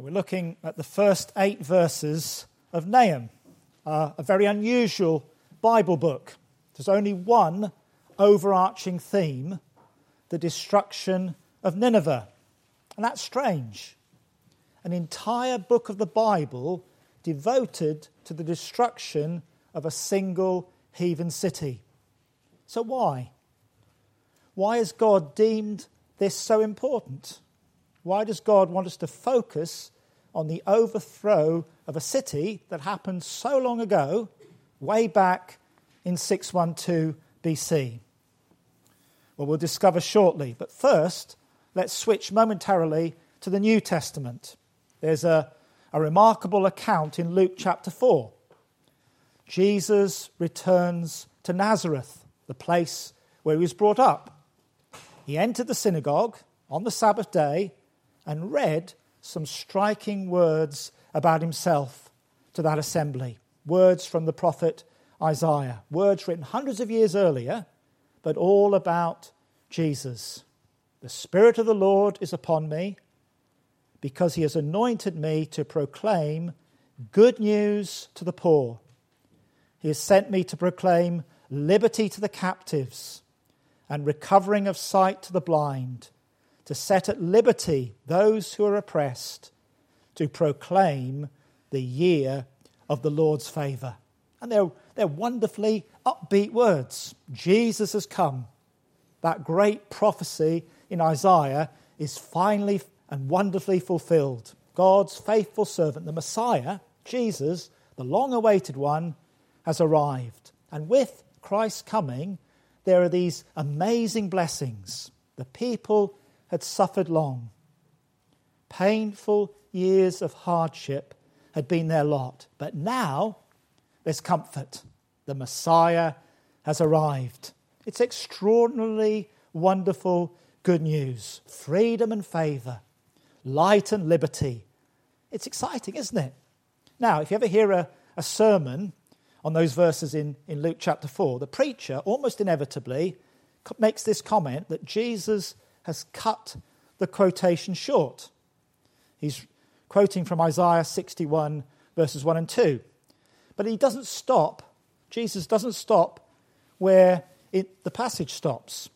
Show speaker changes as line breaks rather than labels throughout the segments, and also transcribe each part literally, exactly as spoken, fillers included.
We're looking at the first eight verses of Nahum, uh, a very unusual Bible book. There's only one overarching theme, the destruction of Nineveh. And that's strange. An entire book of the Bible devoted to the destruction of a single heathen city. So why? Why has God deemed this so important? Why does God want us to focus on the overthrow of a city that happened so long ago, way back in six twelve B C? Well, we'll discover shortly. But first, let's switch momentarily to the New Testament. There's a, a remarkable account in Luke chapter four. Jesus returns to Nazareth, the place where he was brought up. He entered the synagogue on the Sabbath day and read some striking words about himself to that assembly. Words from the prophet Isaiah. Words written hundreds of years earlier, but all about Jesus. The Spirit of the Lord is upon me, because he has anointed me to proclaim good news to the poor. He has sent me to proclaim liberty to the captives and recovering of sight to the blind, to set at liberty those who are oppressed, to proclaim the year of the Lord's favour. And they're, they're wonderfully upbeat words. Jesus has come. That great prophecy in Isaiah is finally and wonderfully fulfilled. God's faithful servant, the Messiah, Jesus, the long-awaited one, has arrived. And with Christ's coming, there are these amazing blessings. The people had suffered long. Painful years of hardship had been their lot. But now there's comfort. The Messiah has arrived. It's extraordinarily wonderful good news. Freedom and favour. Light and liberty. It's exciting, isn't it? Now, if you ever hear a, a sermon on those verses in, in Luke chapter four, the preacher almost inevitably makes this comment that Jesus has cut the quotation short. He's quoting from Isaiah sixty-one, verses one and two. But he doesn't stop, Jesus doesn't stop where it, the passage stops.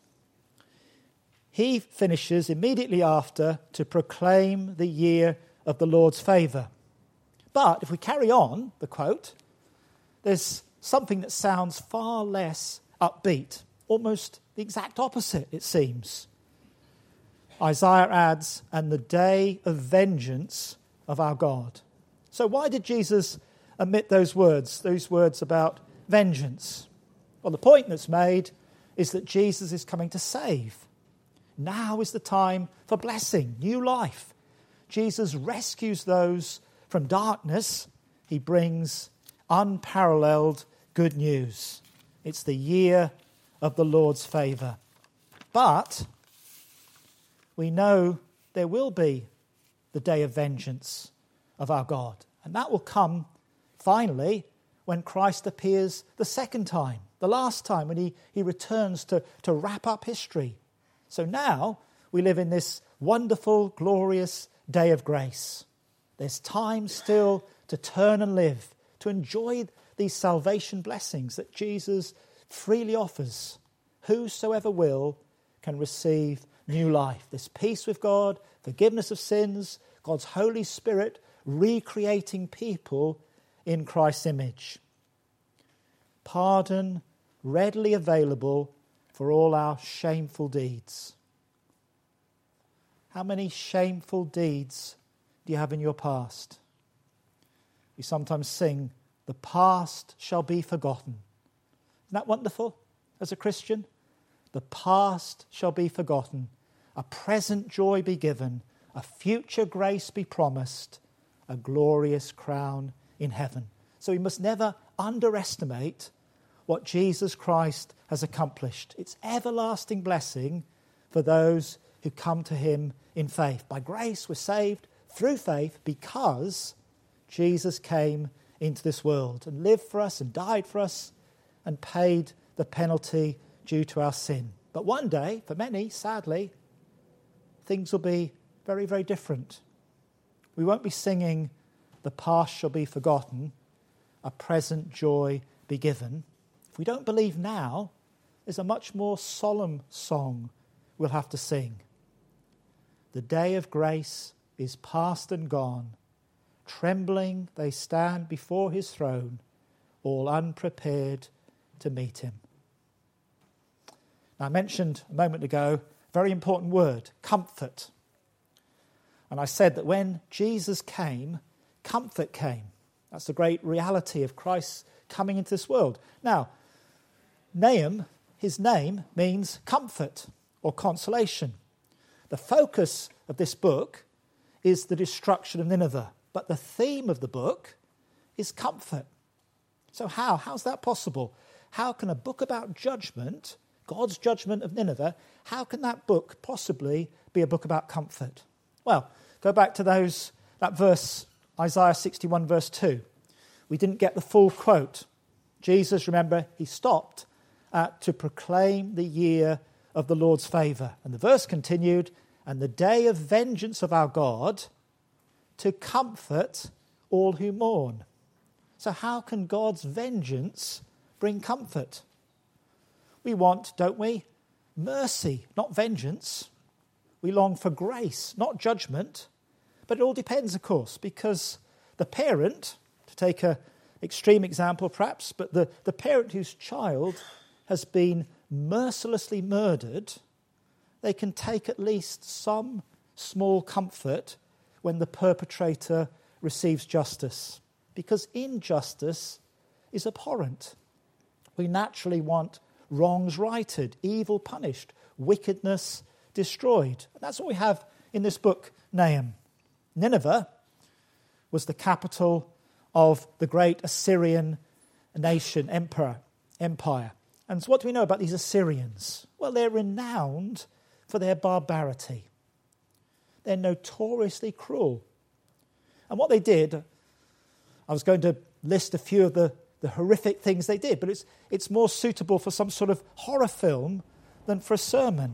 He finishes immediately after to proclaim the year of the Lord's favour. But if we carry on the quote, there's something that sounds far less upbeat, almost the exact opposite, it seems. Isaiah adds, and the day of vengeance of our God. So why did Jesus omit those words, those words about vengeance? Well, the point that's made is that Jesus is coming to save. Now is the time for blessing, new life. Jesus rescues those from darkness. He brings unparalleled good news. It's the year of the Lord's favour. But we know there will be the day of vengeance of our God. And that will come finally when Christ appears the second time, the last time, when he, he returns to, to wrap up history. So now we live in this wonderful, glorious day of grace. There's time still to turn and live, to enjoy these salvation blessings that Jesus freely offers. Whosoever will can receive new life. This peace with God, forgiveness of sins, God's Holy Spirit recreating people in Christ's image. Pardon readily available for all our shameful deeds. How many shameful deeds do you have in your past? We sometimes sing, the past shall be forgotten. Isn't that wonderful as a Christian? The past shall be forgotten. A present joy be given. A future grace be promised. A glorious crown in heaven. So we must never underestimate what Jesus Christ has accomplished. It's everlasting blessing for those who come to him in faith. By grace we're saved through faith because Jesus came into this world and lived for us and died for us and paid the penalty due to our sin. But one day, for many, sadly, things will be very, very different. We won't be singing, "The past shall be forgotten, a present joy be given." If we don't believe now, there's a much more solemn song we'll have to sing. The day of grace is past and gone. Trembling they stand before his throne, all unprepared to meet him. Now, I mentioned a moment ago a very important word, comfort. And I said that when Jesus came, comfort came. That's the great reality of Christ coming into this world. Now, Nahum, his name means comfort or consolation. The focus of this book is the destruction of Nineveh, but the theme of the book is comfort. So how? How's that possible? How can a book about judgment, God's judgment of Nineveh, how can that book possibly be a book about comfort? Well, go back to those that verse, Isaiah sixty-one, verse two. We didn't get the full quote. Jesus, remember, he stopped uh, to proclaim the year of the Lord's favour. And the verse continued, "And the day of vengeance of our God, to comfort all who mourn." So how can God's vengeance bring comfort? We want, don't we, mercy, not vengeance. We long for grace, not judgment. But it all depends, of course, because the parent, to take an extreme example perhaps, but the, the parent whose child has been mercilessly murdered, they can take at least some small comfort when the perpetrator receives justice, because injustice is abhorrent. We naturally want wrongs righted, evil punished, wickedness destroyed. And that's what we have in this book, Nahum. Nineveh was the capital of the great Assyrian nation, emperor, empire. And so what do we know about these Assyrians? Well, they're renowned for their barbarity. They're notoriously cruel. And what they did, I was going to list a few of the, the horrific things they did, but it's, it's more suitable for some sort of horror film than for a sermon.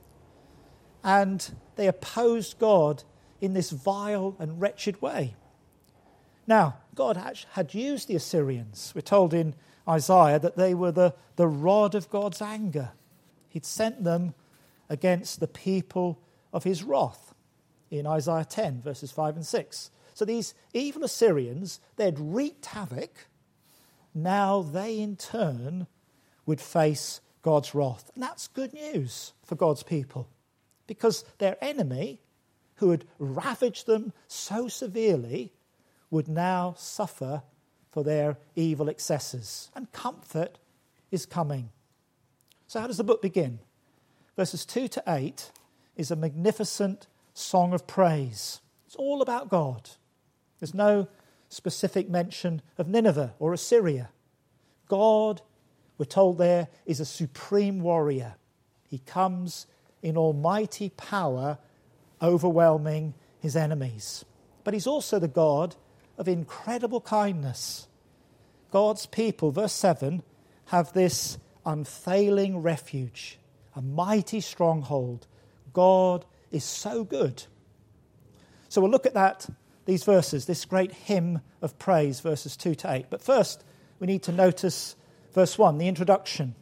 And they opposed God in this vile and wretched way. Now, God had used the Assyrians. We're told in Isaiah that they were the, the rod of God's anger. He'd sent them against the people of his wrath in Isaiah ten, verses five and six. So these evil Assyrians, they'd wreaked havoc. Now they in turn would face God's wrath. And that's good news for God's people, because their enemy, who had ravaged them so severely, would now suffer for their evil excesses. And comfort is coming. So how does the book begin? Verses two to eight is a magnificent song of praise. It's all about God. There's no specific mention of Nineveh or Assyria. God, we're told there, is a supreme warrior. He comes in almighty power, overwhelming his enemies. But he's also the God of incredible kindness. God's people, verse seven, have this unfailing refuge, a mighty stronghold. God is so good. So we'll look at that, these verses, this great hymn of praise, verses two to eight. But first, we need to notice verse one, the introduction.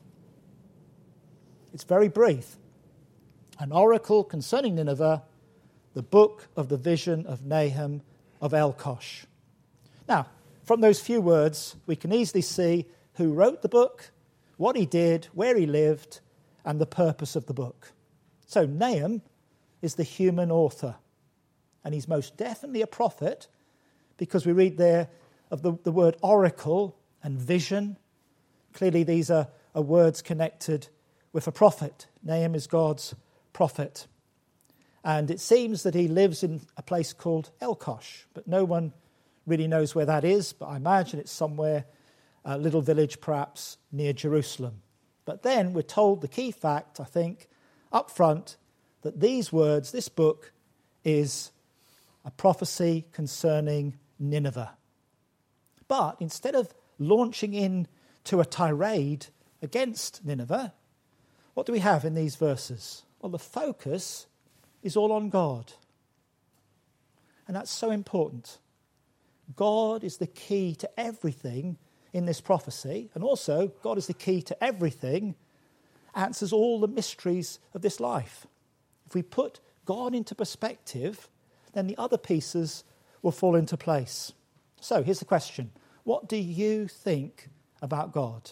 It's very brief. An oracle concerning Nineveh, the book of the vision of Nahum of Elkosh. Now, from those few words, we can easily see who wrote the book, what he did, where he lived, and the purpose of the book. So Nahum is the human author, and he's most definitely a prophet, because we read there of the, the word oracle and vision. Clearly these are, are words connected with a prophet. Nahum is God's prophet. And it seems that he lives in a place called Elkosh, but no one really knows where that is, but I imagine it's somewhere, a little village perhaps near Jerusalem. But then we're told the key fact, I think, up front, that these words, this book, is a prophecy concerning Nineveh. But instead of launching into a tirade against Nineveh, what do we have in these verses? Well, the focus is all on God. And that's so important. God is the key to everything in this prophecy, and also God is the key to everything, answers all the mysteries of this life. If we put God into perspective, then the other pieces will fall into place. So here's the question. What do you think about God?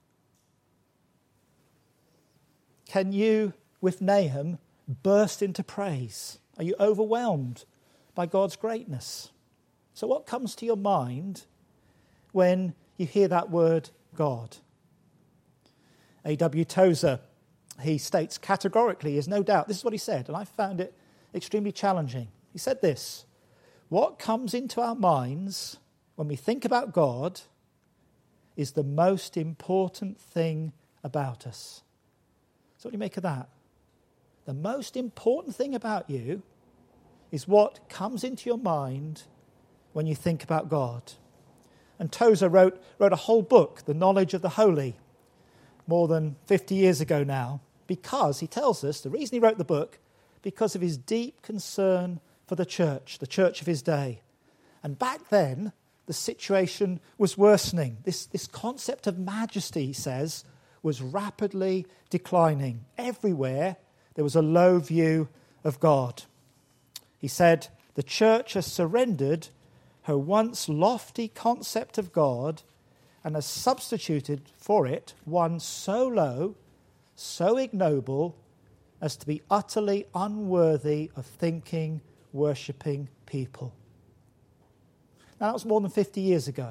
Can you, with Nahum, burst into praise? Are you overwhelmed by God's greatness? So what comes to your mind when you hear that word, God? A W Tozer, he states categorically, there's no doubt, this is what he said, and I found it extremely challenging. He said this: what comes into our minds when we think about God is the most important thing about us. So what do you make of that? The most important thing about you is what comes into your mind when you think about God. And Tozer wrote, wrote a whole book, The Knowledge of the Holy, more than fifty years ago now, because he tells us the reason he wrote the book, because of his deep concern for the church, the church of his day. And back then, the situation was worsening. This, this concept of majesty, he says, was rapidly declining. Everywhere there was a low view of God. He said, the church has surrendered her once lofty concept of God and has substituted for it one so low, so ignoble, as to be utterly unworthy of thinking, worshipping people. Now, that was more than fifty years ago.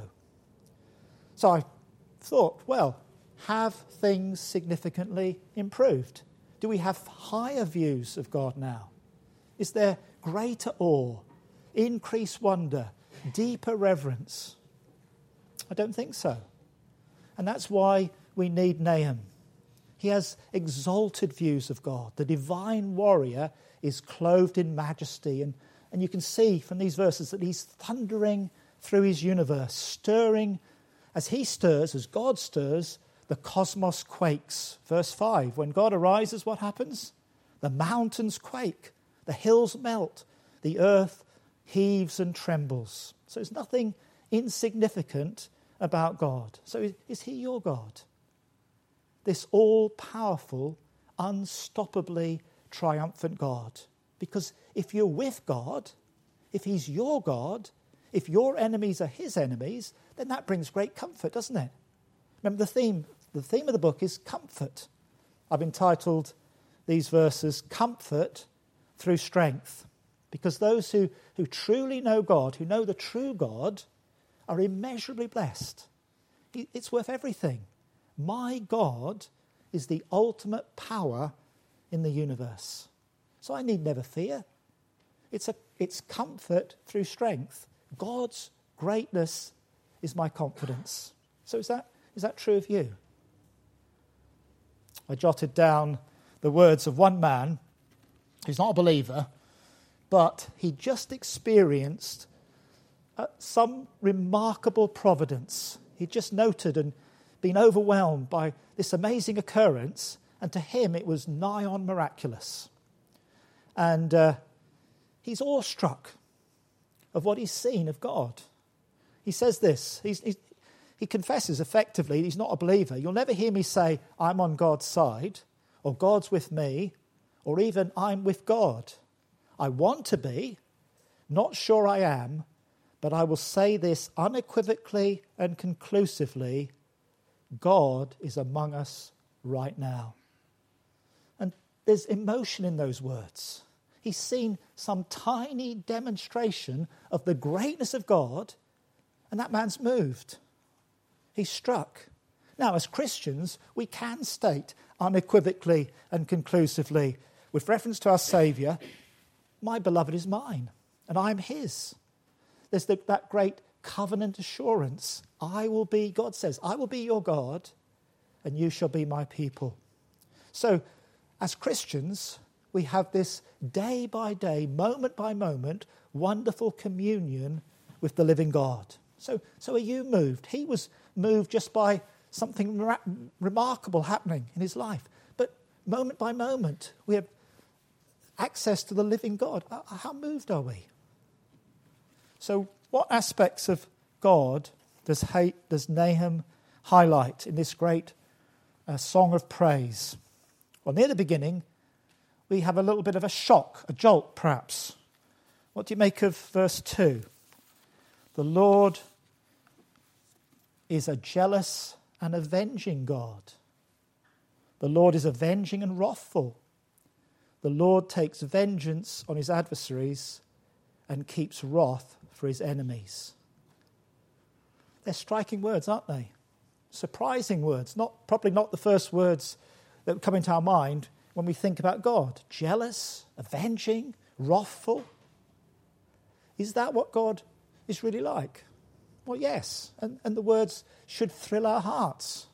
So I thought, well, have things significantly improved? Do we have higher views of God now? Is there greater awe, increased wonder, deeper reverence? I don't think so. And that's why we need Nahum. He has exalted views of God. The divine warrior is clothed in majesty. And, and you can see from these verses that he's thundering through his universe, stirring, as he stirs, as God stirs, the cosmos quakes. Verse five, when God arises, what happens? The mountains quake, the hills melt, the earth heaves and trembles. So there's nothing insignificant about God. So is, is he your God? This all-powerful, unstoppably triumphant God. Because if you're with God, if he's your God, if your enemies are his enemies, then that brings great comfort, doesn't it? Remember the theme, the theme of the book is comfort. I've entitled these verses, Comfort Through Strength. Because those who, who truly know God, who know the true God, are immeasurably blessed. It's worth everything. My God is the ultimate power in the universe. So I need never fear. It's a it's comfort through strength. God's greatness is my confidence. So is that is that true of you? I jotted down the words of one man who's not a believer, but he just experienced uh, some remarkable providence. He just noted and been overwhelmed by this amazing occurrence, and to him it was nigh on miraculous. And uh, he's awestruck of what he's seen of God. He says this, he's, he's, he confesses effectively he's not a believer. You'll never hear me say, I'm on God's side, or God's with me, or even I'm with God. I want to be, not sure I am, but I will say this unequivocally and conclusively, God is among us right now. And there's emotion in those words. He's seen some tiny demonstration of the greatness of God, and that man's moved. He's struck. Now, as Christians, we can state unequivocally and conclusively, with reference to our Saviour, my beloved is mine, and I'm his. There's the, that great covenant assurance. I will be, God says, I will be your God, and you shall be my people. So, as Christians, we have this day by day, moment by moment, wonderful communion with the living God. So, so are you moved? He was moved just by something ra- remarkable happening in his life. But moment by moment, we have access to the living God. How moved are we? So what aspects of God does, hate, does Nahum highlight in this great uh, song of praise? Well, near the beginning, we have a little bit of a shock, a jolt perhaps. What do you make of verse two? The Lord is a jealous and avenging God. The Lord is avenging and wrathful. The Lord takes vengeance on his adversaries and keeps wrath for his enemies. They're striking words, aren't they? Surprising words. Not probably not the first words that come into our mind when we think about God. Jealous, avenging, wrathful. Is that what God is really like? Well, yes. And, and the words should thrill our hearts.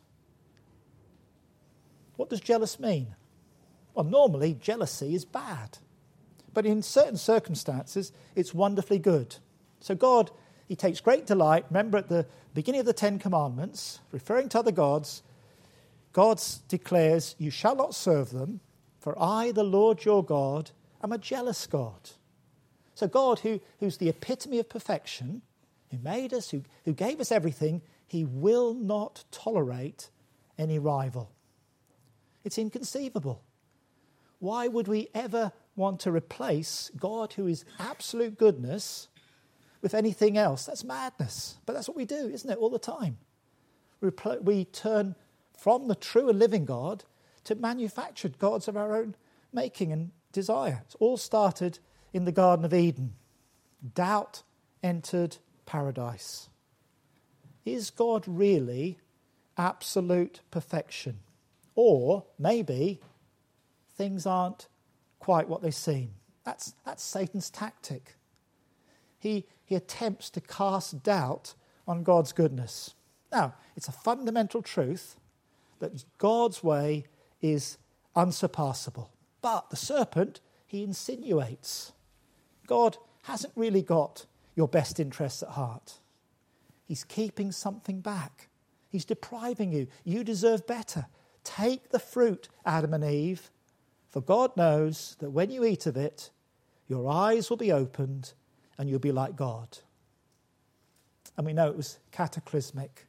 What does jealous mean? Well, normally jealousy is bad. But in certain circumstances, it's wonderfully good. So God, he takes great delight. Remember at the beginning of the Ten Commandments, referring to other gods, God declares, you shall not serve them, for I, the Lord your God, am a jealous God. So God, who, who's the epitome of perfection, who made us, who, who gave us everything, he will not tolerate any rival. It's inconceivable. Why would we ever want to replace God, who is absolute goodness, with anything else? That's madness. But that's what we do, isn't it, all the time? We, repl- we turn from the true and living God to manufactured gods of our own making and desire. It's all started in the Garden of Eden. Doubt entered paradise. Is God really absolute perfection? Or maybe things aren't quite what they seem. That's, that's Satan's tactic. He, he attempts to cast doubt on God's goodness. Now, it's a fundamental truth that God's way is unsurpassable. But the serpent, he insinuates. God hasn't really got your best interests at heart. He's keeping something back. He's depriving you. You deserve better. Take the fruit, Adam and Eve, for God knows that when you eat of it, your eyes will be opened and you'll be like God. And we know it was cataclysmic.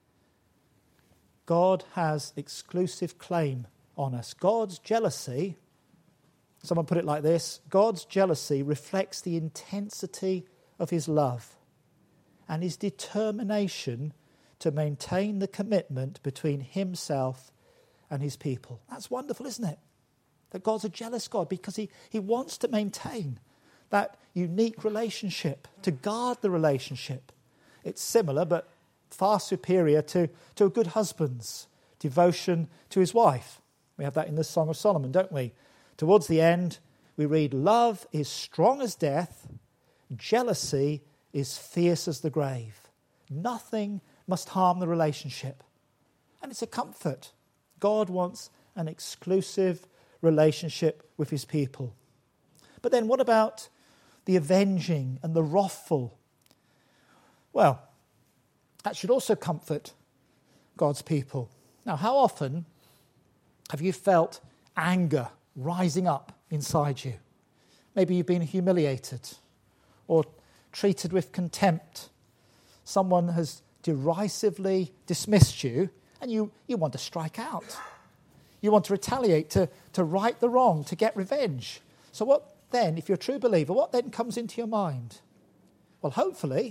God has exclusive claim on us. God's jealousy, someone put it like this, God's jealousy reflects the intensity of his love and his determination to maintain the commitment between himself and his people. That's wonderful, isn't it? That God's a jealous God because he, he wants to maintain that unique relationship, to guard the relationship. It's similar but far superior to, to a good husband's devotion to his wife. We have that in the Song of Solomon, don't we? Towards the end, we read, love is strong as death, jealousy is fierce as the grave. Nothing must harm the relationship. And it's a comfort. God wants an exclusive relationship with his people. But then what about the avenging and the wrathful? Well, that should also comfort God's people. Now, how often have you felt anger rising up inside you? Maybe you've been humiliated or treated with contempt. Someone has derisively dismissed you and you, you want to strike out. You want to retaliate, to, to right the wrong, to get revenge. So what then, if you're a true believer, what then comes into your mind? Well, hopefully,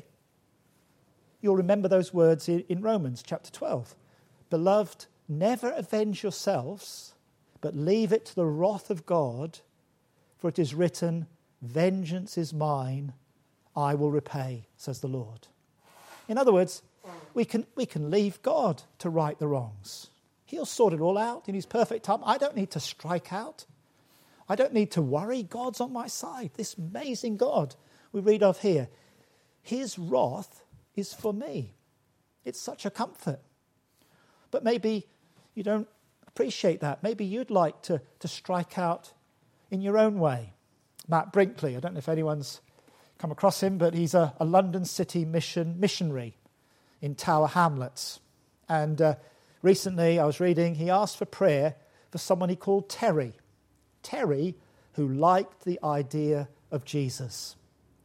you'll remember those words in, in Romans chapter twelve. Beloved, never avenge yourselves, but leave it to the wrath of God, for it is written, vengeance is mine, I will repay, says the Lord. In other words, we can, we can leave God to right the wrongs. He'll sort it all out in his perfect time. I don't need to strike out. I don't need to worry. God's on my side. This amazing God we read of here. His wrath is for me. It's such a comfort. But maybe you don't appreciate that. Maybe you'd like to, to strike out in your own way. Matt Brinkley, I don't know if anyone's come across him, but he's a, a London City mission missionary in Tower Hamlets. And uh, recently I was reading, he asked for prayer for someone he called Terry. Terry, who liked the idea of Jesus.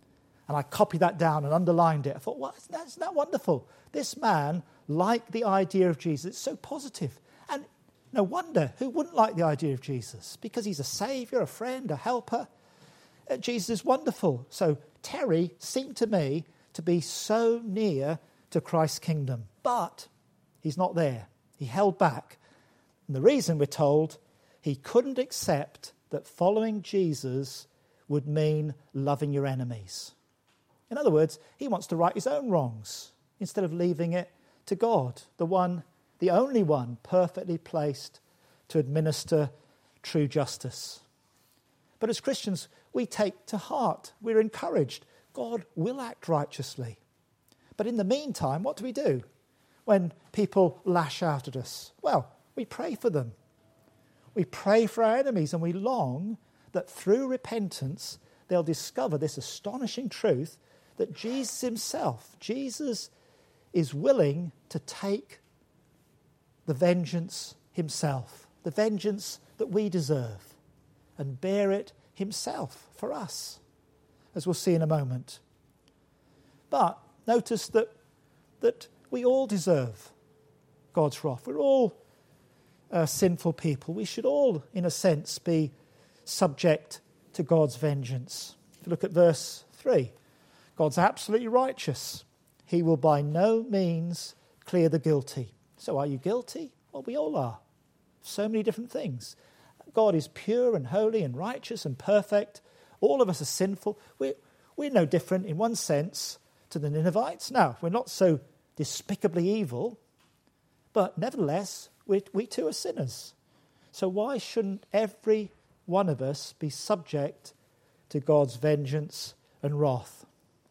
And I copied that down and underlined it. I thought, well, isn't that, isn't that wonderful? This man liked the idea of Jesus. It's so positive. And no wonder, who wouldn't like the idea of Jesus? Because he's a saviour, a friend, a helper. Uh, Jesus is wonderful. So Terry seemed to me to be so near to Christ's kingdom. But he's not there. He held back. And the reason, we're told, he couldn't accept that following Jesus would mean loving your enemies. In other words, he wants to right his own wrongs instead of leaving it to God, the one, the only one perfectly placed to administer true justice. But as Christians, we take to heart, we're encouraged, God will act righteously. But in the meantime, what do we do when people lash out at us? Well, we pray for them. We pray for our enemies, and we long that through repentance they'll discover this astonishing truth that Jesus himself, Jesus is willing to take the vengeance himself, the vengeance that we deserve, and bear it himself for us, as we'll see in a moment. But notice that, that we all deserve God's wrath. We're all uh, sinful people. We should all, in a sense, be subject to God's vengeance. If you look at verse three, God's absolutely righteous. He will by no means clear the guilty. So are you guilty? Well, we all are. So many different things. God is pure and holy and righteous and perfect. All of us are sinful. We're, we're no different in one sense to the Ninevites. Now, we're not so despicably evil, but nevertheless, we, we too are sinners. So why shouldn't every one of us be subject to God's vengeance and wrath?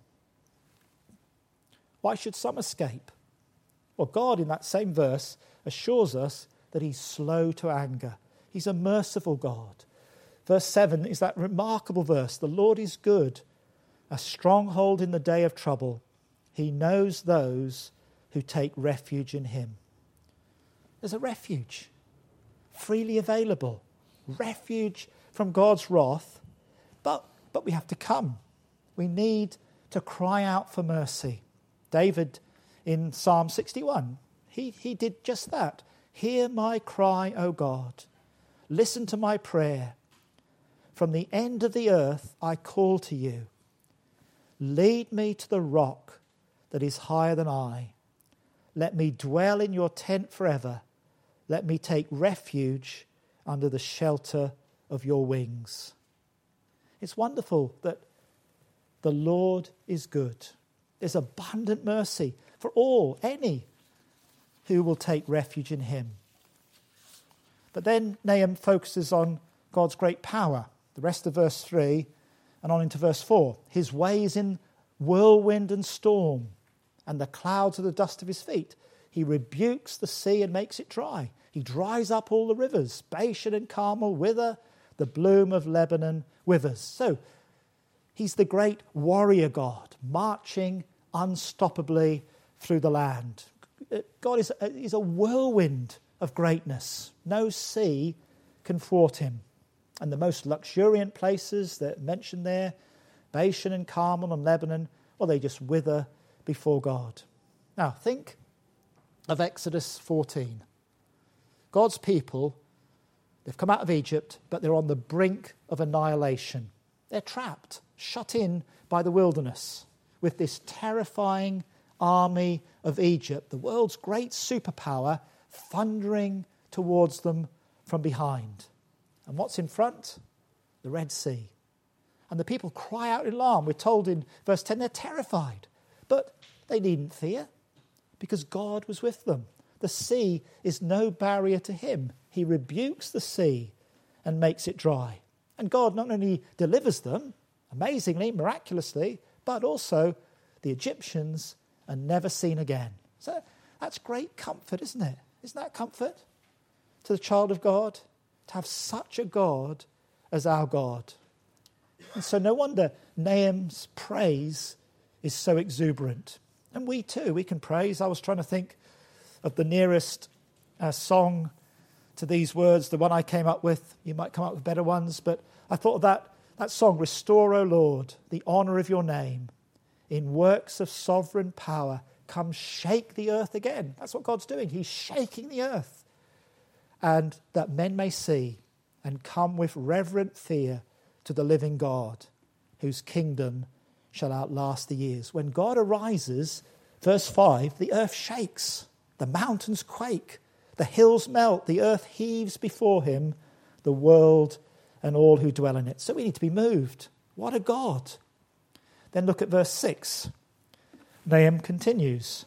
Why should some escape? Well, God in that same verse assures us that he's slow to anger. He's a merciful God. Verse seven is that remarkable verse. The Lord is good, a stronghold in the day of trouble. He knows those who take refuge in him. There's a refuge, freely available. Refuge from God's wrath. But, but we have to come. We need to cry out for mercy. David in Psalm sixty-one, he, he did just that. Hear my cry, O God. Listen to my prayer. From the end of the earth I call to you. Lead me to the rock that is higher than I. Let me dwell in your tent forever. Let me take refuge under the shelter of your wings. It's wonderful that the Lord is good. There's abundant mercy for all, any who will take refuge in him. But then Nahum focuses on God's great power. The rest of verse three and on into verse four. His ways in whirlwind and storm, and the clouds are the dust of his feet. He rebukes the sea and makes it dry. He dries up all the rivers. Bashan and Carmel wither, the bloom of Lebanon withers. So he's the great warrior God, marching unstoppably through the land. God is a, is a whirlwind of greatness. No sea can thwart him. And the most luxuriant places that are mentioned there, Bashan and Carmel and Lebanon, well, they just wither before God. Now, think of Exodus fourteen. God's people, they've come out of Egypt, but they're on the brink of annihilation. They're trapped, shut in by the wilderness with this terrifying army of Egypt, the world's great superpower, thundering towards them from behind. And what's in front? The Red Sea. And the people cry out in alarm. We're told in verse ten they're terrified. But they needn't fear because God was with them. The sea is no barrier to him. He rebukes the sea and makes it dry. And God not only delivers them, amazingly, miraculously, but also the Egyptians are never seen again. So that's great comfort, isn't it? Isn't that comfort to the child of God? To have such a God as our God. And so no wonder Nahum's praise is so exuberant. And we too, we can praise. I was trying to think of the nearest uh, song to these words, the one I came up with. You might come up with better ones, but I thought of that, that song, Restore, O Lord, the honour of your name. in works of sovereign power, come shake the earth again. That's what God's doing. He's shaking the earth. And that men may see and come with reverent fear to the living God, whose kingdom shall outlast the years. When God arises, verse five, the earth shakes, the mountains quake, the hills melt, the earth heaves before him, the world and all who dwell in it. So we need to be moved. What a God. Then look at verse six. Nahum continues.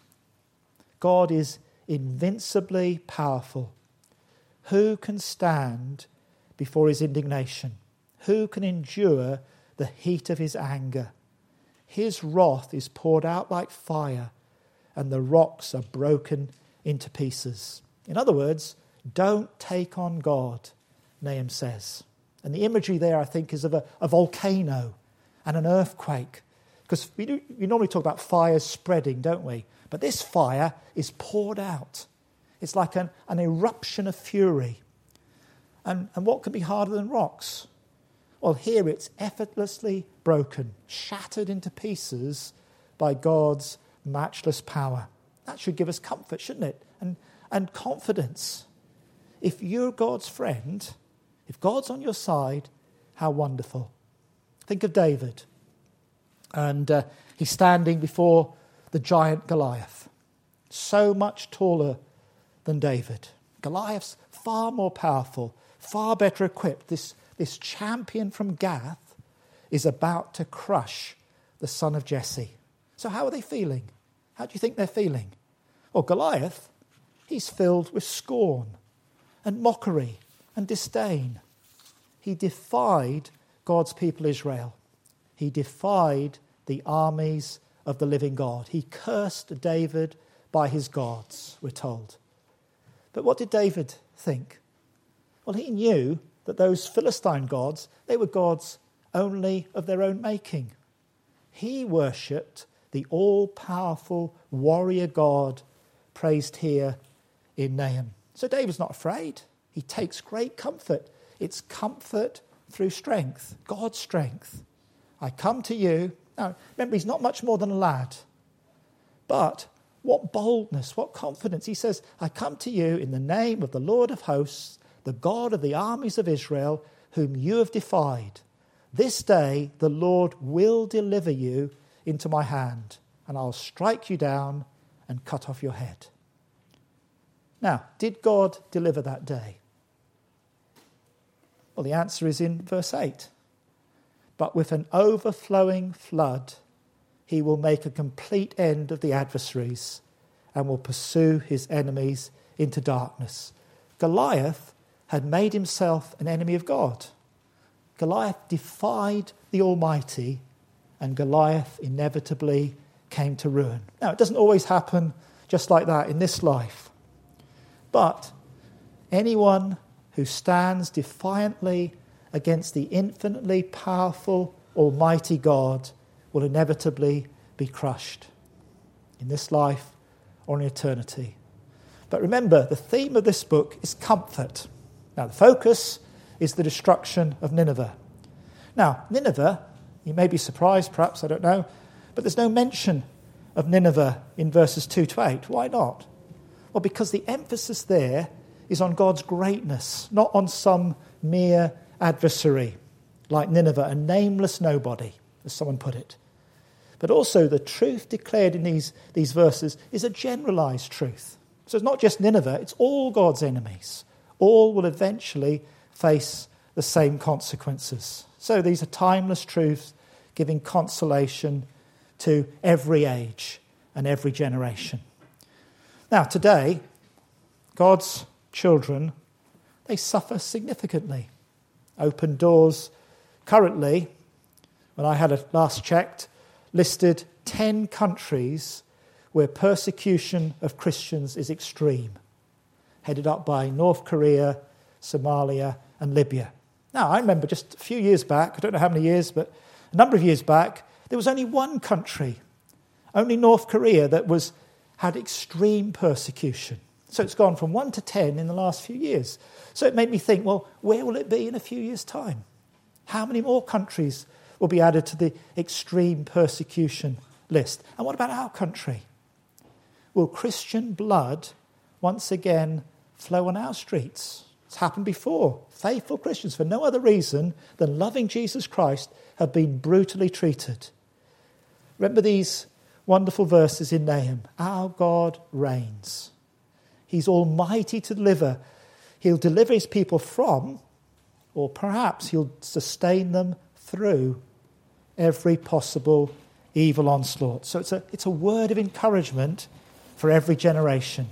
God is invincibly powerful. Who can stand before his indignation? Who can endure the heat of his anger? His wrath is poured out like fire, and the rocks are broken into pieces. In other words, don't take on God, Nahum says. And the imagery there, I think, is of a, a volcano and an earthquake. Because we, do, we normally talk about fires spreading, don't we? But this fire is poured out. It's like an, an eruption of fury. And, and what could be harder than rocks? Well, here it's effortlessly broken, shattered into pieces by God's matchless power. That should give us comfort, shouldn't it? And, and confidence. If you're God's friend, if God's on your side, how wonderful. Think of David. And uh, he's standing before the giant Goliath. So much taller than David. Goliath's far more powerful, far better equipped. This, this champion from Gath is about to crush the son of Jesse. So how are they feeling? How do you think they're feeling? Well, Goliath, he's filled with scorn and mockery and disdain. He defied God's people Israel. He defied the armies of the living God. He cursed David by his gods, we're told. But what did David think? Well, he knew that those Philistine gods, they were gods only of their own making. He worshipped the all-powerful warrior God praised here in Nahum. So David's not afraid. He takes great comfort. It's comfort through strength, God's strength. I come to you. Now, remember, he's not much more than a lad. But what boldness, what confidence. He says, I come to you in the name of the Lord of hosts, the God of the armies of Israel, whom you have defied. This day the Lord will deliver you into my hand, and I'll strike you down and cut off your head. Now, did God deliver that day? Well, the answer is in verse eight. But with an overflowing flood, he will make a complete end of the adversaries and will pursue his enemies into darkness. Goliath had made himself an enemy of God. Goliath defied the Almighty, and Goliath inevitably came to ruin. Now, it doesn't always happen just like that in this life. But anyone who stands defiantly against the infinitely powerful, almighty God will inevitably be crushed in this life or in eternity. But remember, the theme of this book is comfort. Now, the focus is the destruction of Nineveh. Now, Nineveh, you may be surprised, perhaps, I don't know, but there's no mention of Nineveh in verses two to eight. Why not? Well, because the emphasis there is on God's greatness, not on some mere adversary like Nineveh, a nameless nobody, as someone put it. But also the truth declared in these, these verses is a generalized truth. So it's not just Nineveh, it's all God's enemies. All will eventually face the same consequences. So these are timeless truths giving consolation to every age and every generation. Now, today, God's children, they suffer significantly. Open Doors currently, when I had it last checked, listed ten countries where persecution of Christians is extreme, headed up by North Korea, Somalia, and Libya. Now, I remember just a few years back, I don't know how many years, but a number of years back, there was only one country, only North Korea, that was had extreme persecution. So it's gone from one to ten in the last few years. So it made me think, well, where will it be in a few years' time? How many more countries will be added to the extreme persecution list. And what about our country? Will Christian blood once again flow on our streets? It's happened before. Faithful Christians, for no other reason than loving Jesus Christ, have been brutally treated. Remember these wonderful verses in Nahum. Our God reigns. He's almighty to deliver. He'll deliver his people from, or perhaps he'll sustain them through, every possible evil onslaught. So it's a, it's a word of encouragement for every generation.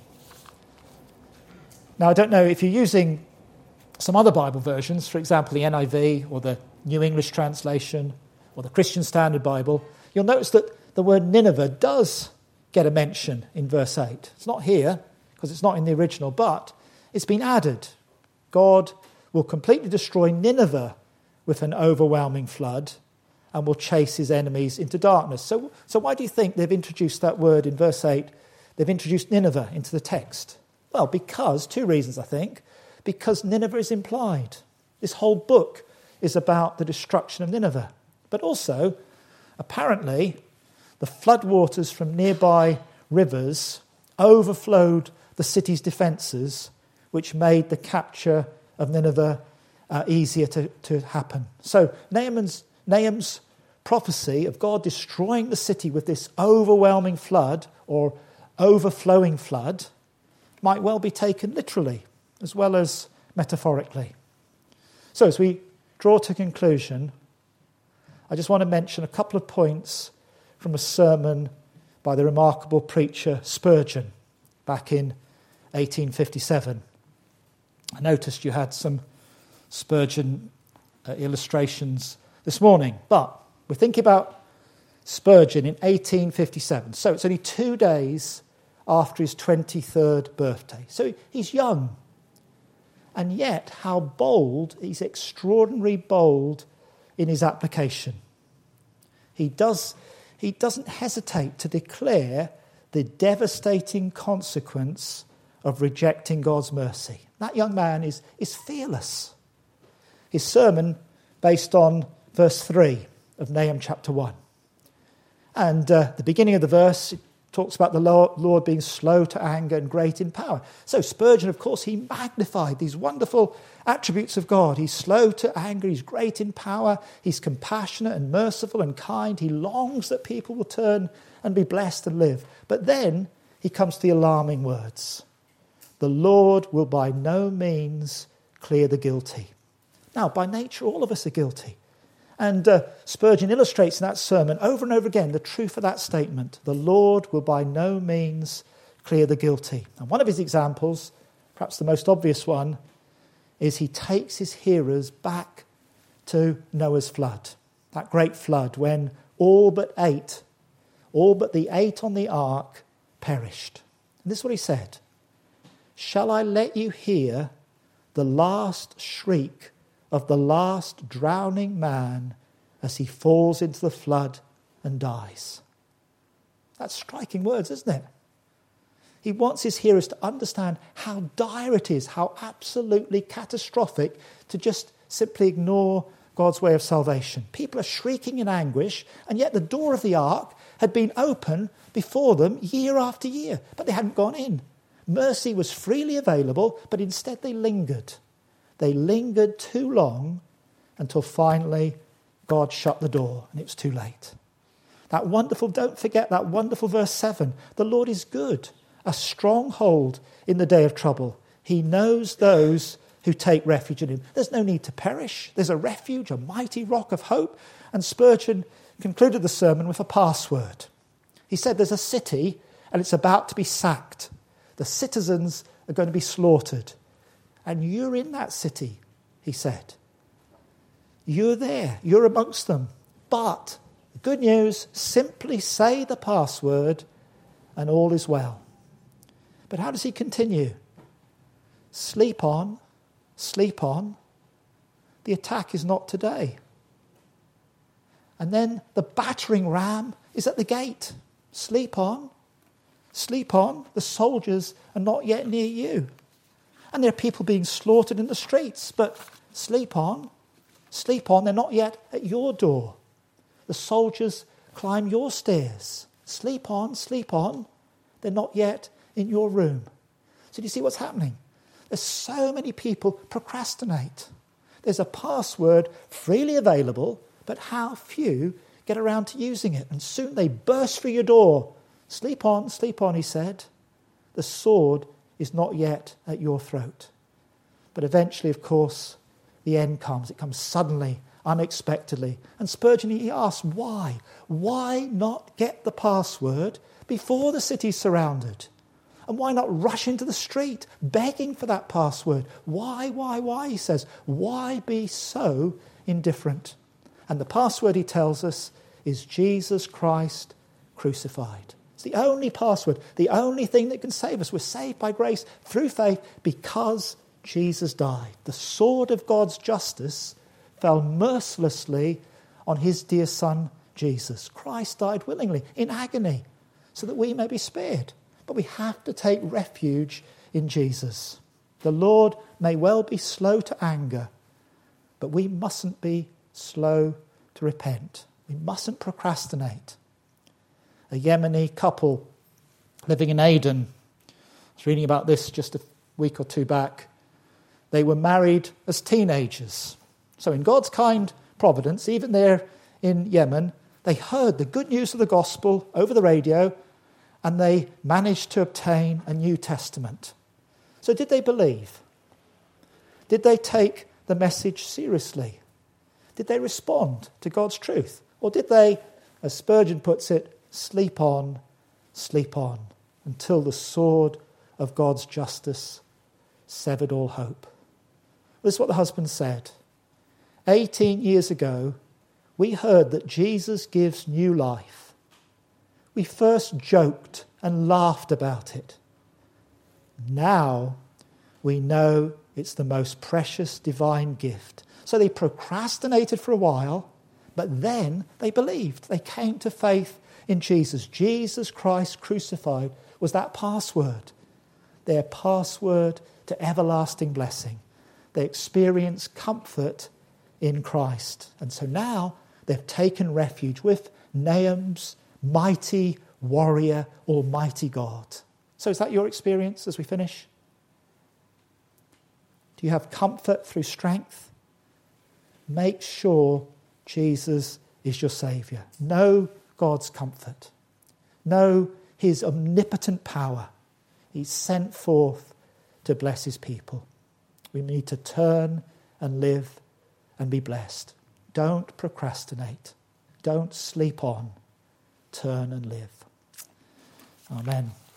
Now, I don't know if you're using some other Bible versions, for example, the N I V or the New English Translation or the Christian Standard Bible, you'll notice that the word Nineveh does get a mention in verse eight. It's not here because it's not in the original, but it's been added. God will completely destroy Nineveh with an overwhelming flood and will chase his enemies into darkness. So, so why do you think they've introduced that word in verse eight? They've introduced Nineveh into the text. Well, because, two reasons, I think. Because Nineveh is implied. This whole book is about the destruction of Nineveh. But also, apparently, the floodwaters from nearby rivers overflowed the city's defences, which made the capture of Nineveh uh, easier to, to happen. So Nahum's, Nahum's prophecy of God destroying the city with this overwhelming flood or overflowing flood might well be taken literally as well as metaphorically. So as we draw to conclusion, I just want to mention a couple of points from a sermon by the remarkable preacher Spurgeon back in eighteen fifty-seven. I noticed you had some Spurgeon uh, illustrations this morning, but we're thinking about Spurgeon in eighteen fifty-seven. So it's only two days after his twenty-third birthday. So he's young. And yet, how bold, he's extraordinarily bold in his application. He does, he doesn't hesitate to declare the devastating consequence of rejecting God's mercy. That young man is, is fearless. His sermon based on verse three of Nahum chapter one. And uh, the beginning of the verse, it talks about the Lord being slow to anger and great in power. So Spurgeon, of course, he magnified these wonderful attributes of God. He's slow to anger, he's great in power, he's compassionate and merciful and kind. He longs that people will turn and be blessed and live. But then he comes to the alarming words. The Lord will by no means clear the guilty. Now, by nature, all of us are guilty. And uh, Spurgeon illustrates in that sermon over and over again the truth of that statement. The Lord will by no means clear the guilty. And one of his examples, perhaps the most obvious one, is he takes his hearers back to Noah's flood. That great flood when all but eight, all but the eight on the ark perished. And this is what he said. Shall I let you hear the last shriek of the last drowning man as he falls into the flood and dies? That's striking words, isn't it? He wants his hearers to understand how dire it is, how absolutely catastrophic to just simply ignore God's way of salvation. People are shrieking in anguish, and yet the door of the ark had been open before them year after year, but they hadn't gone in. Mercy was freely available, but instead they lingered. They lingered too long until finally God shut the door and it was too late. That wonderful, don't forget that wonderful verse seven. The Lord is good, a stronghold in the day of trouble. He knows those who take refuge in him. There's no need to perish. There's a refuge, a mighty rock of hope. And Spurgeon concluded the sermon with a password. He said there's a city and it's about to be sacked. The citizens are going to be slaughtered. And you're in that city, he said. You're there. You're amongst them. But, the good news, simply say the password and all is well. But how does he continue? Sleep on, sleep on. The attack is not today. And then the battering ram is at the gate. Sleep on, sleep on. The soldiers are not yet near you. And there are people being slaughtered in the streets. But sleep on, sleep on. They're not yet at your door. The soldiers climb your stairs. Sleep on, sleep on. They're not yet in your room. So do you see what's happening? There's so many people procrastinate. There's a password freely available, but how few get around to using it. And soon they burst through your door. Sleep on, sleep on, he said. The sword is not yet at your throat. But eventually, of course, the end comes. It comes suddenly, unexpectedly. And Spurgeon, he asks, why? Why not get the password before the city's surrounded? And why not rush into the street begging for that password? Why, why, why, he says. Why be so indifferent? And the password, he tells us, is Jesus Christ crucified. It's the only password, the only thing that can save us. We're saved by grace through faith because Jesus died. The sword of God's justice fell mercilessly on his dear son, Jesus. Christ died willingly, in agony, so that we may be spared. But we have to take refuge in Jesus. The Lord may well be slow to anger, but we mustn't be slow to repent. We mustn't procrastinate. A Yemeni couple living in Aden, I was reading about this just a week or two back. They were married as teenagers. So in God's kind providence, even there in Yemen, they heard the good news of the gospel over the radio, and they managed to obtain a New Testament. So did they believe? Did they take the message seriously? Did they respond to God's truth? Or did they, as Spurgeon puts it, sleep on, sleep on, until the sword of God's justice severed all hope? This is what the husband said. Eighteen years ago, we heard that Jesus gives new life. We first joked and laughed about it. Now we know it's the most precious divine gift. So they procrastinated for a while, but then they believed. They came to faith in Jesus. Jesus Christ crucified was that password, their password to everlasting blessing. They experienced comfort in Christ. And so now they've taken refuge with Nahum's mighty warrior, almighty God. So is that your experience as we finish? Do you have comfort through strength? Make sure Jesus is your Saviour. Know God's comfort. Know his omnipotent power. He's sent forth to bless his people. We need to turn and live and be blessed. Don't procrastinate. Don't sleep on. Turn and live. Amen.